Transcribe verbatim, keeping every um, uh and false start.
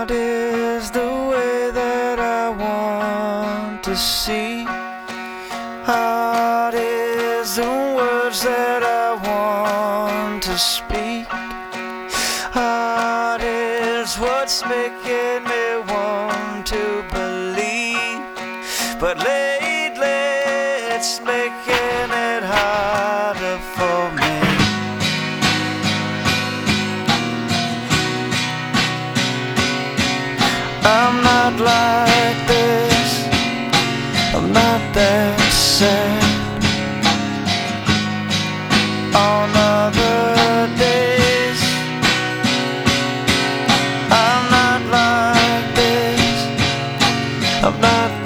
Heart is the way that I want to see. Heart is the words that I want to speak. Heart is what's making me want to believe. But lately it's making it harder for me. I'm not like this, I'm not that sad. On other days, I'm not like this, I'm not